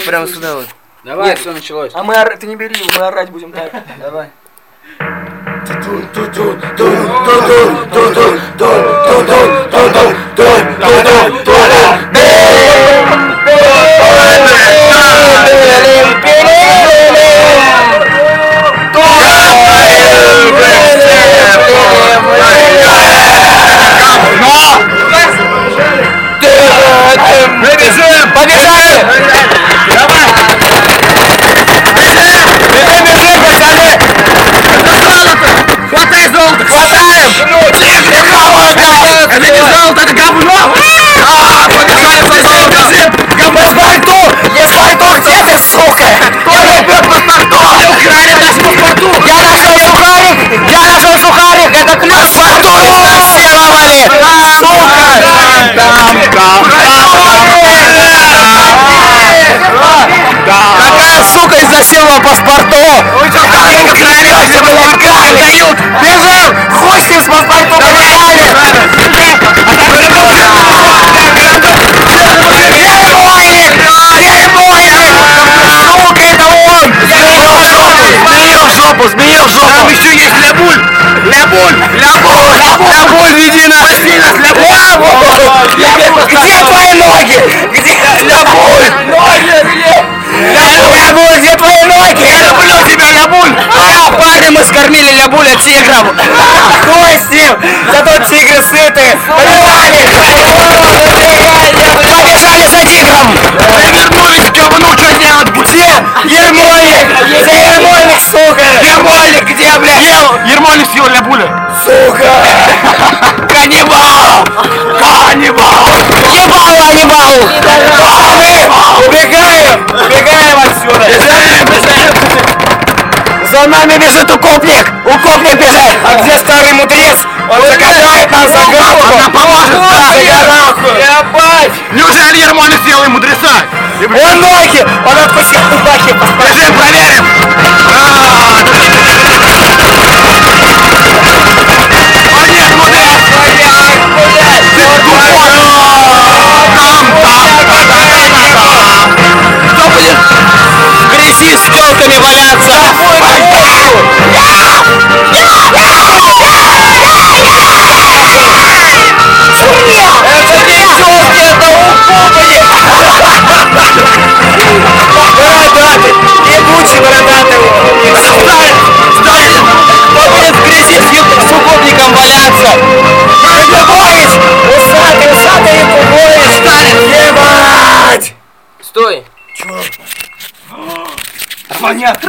Прямо сюда вот. Давай, нет, все началось. А мы ты не бери, мы орать будем так. Давай. Побежали! Хватай золото! Хватаем! Это не золото, это говно! Побежали за золото! Паспорту! Паспорту! Где ты, сука? Кто ебет паспорту? Украли наш паспорту! Я нашел сухарик! Я нашел сухарик! Это ключ! Паспорту изнасиловали! Какая сука изнасиловала паспорту? Дают! Бежим! Хуй с ним с паспорту! Змею в жопу! Там еще есть лябуль! Лябуль, веди нас! Где твои ноги? Где? Лябуль! Лябуль, где твои ноги? Я люблю тебя, лябуль! Парни, мы скормили лябуля тигром! Хуй с ним! Зато тигры сыты! Побежали за тигром! Ермолик, ну что делать? Где? Ермолик! Где Ермолик, сука? Ермолик, где, блядь? Ермолик съел лябуля! Сука! Каннибал! Ебал! Убегаем! Убегаем отсюда! За нами бежит укопник! Укопник бежит! А где старый мудрец? Он закатает нас за голову! Она поможет! Ебать! Неужели Ермолик съел и мудреца? Он ноги! Он откусил бахи! Бежим, проверим! О нет, мудрец! Кто будет в грязи с телками валяться? Это не телки, это укопанник! Бородатый! Ебучий бородатый! Кто будет в грязи с укопником валяться? Якубович! Усатый Якубович! Ебать! Стой! Понятно.